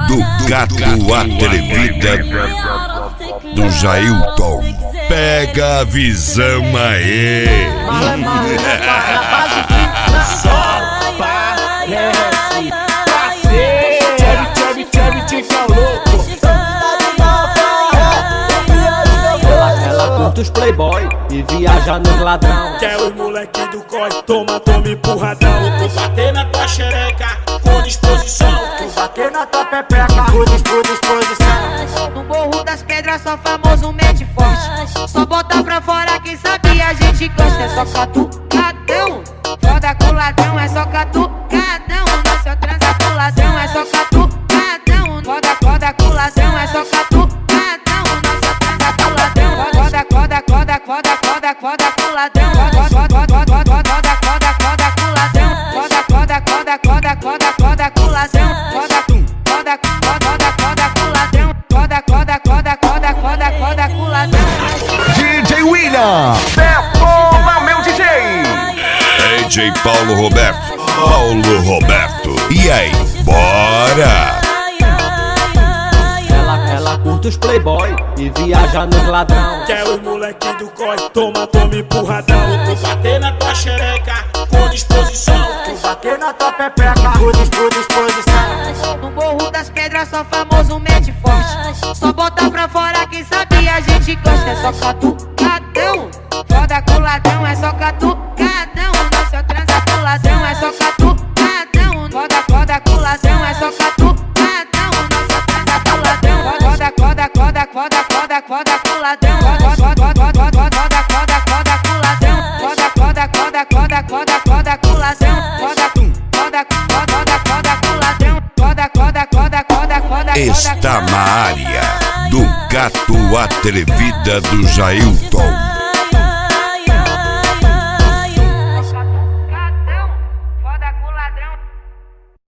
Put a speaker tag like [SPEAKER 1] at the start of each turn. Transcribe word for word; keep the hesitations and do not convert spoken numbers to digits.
[SPEAKER 1] do gato atrevida do Jailton. Pega a visão aí.
[SPEAKER 2] Só parece parceiro. Cheve, cheve, tica louco. Ela, ela curta os playboy e viaja nos ladrão.
[SPEAKER 3] Quer os moleque do corre, toma, toma empurradão.
[SPEAKER 2] Vou bater na tua xereca com disposição. Vou bater na tua pepeca com disposição.
[SPEAKER 4] No Morro das Pedras só famoso mente forte. Só bota pra fora quem sabe a gente gosta. É só catucadão, foda com ladrão. É só catucadão, nossa transa com ladrão. É só catucadão, foda, foda com ladrão. É só catucadão, nossa transa com ladrão. Foda, foda, foda, foda, foda, foda com ladrão. Foda, foda, foda, foda, foda, foda com ladrão. Foda, foda, foda, foda, foda, foda com ladrão. Foda, foda, foda, foda com ladrão. Foda, foda, foda, foda, foda, foda com ladrão.
[SPEAKER 1] D J William,
[SPEAKER 5] Detona meu D J.
[SPEAKER 1] D J Paulo Roberto, Paulo Roberto. E aí, bora?
[SPEAKER 2] Ela, ela curta os playboy e viaja nos ladrão.
[SPEAKER 3] Quer os moleque do corre, toma, toma empurradão.
[SPEAKER 2] Vou bater na tua xereca com disposição. Vou bater na tua pepeca com disposição.
[SPEAKER 4] No Morro das Pedras só famoso mente forte. Só bota pra fora quem sabe a gente gosta. É só catucadão, foda com ladrão. É só catucadão, nossa transa com ladrão. É só catucadão, foda, foda com ladrão. É só catucadão, nossa transa com ladrão. Foda, foda, foda, foda, foda, foda com ladrão. Foda, foda, foda, foda, foda, foda com ladrão. Foda, foda, foda, foda, foda, foda com ladrão. Foda, foda, foda, foda com ladrão. Foda, foda, foda, foda, foda.
[SPEAKER 1] Está na área do gato atrevida do Jailton.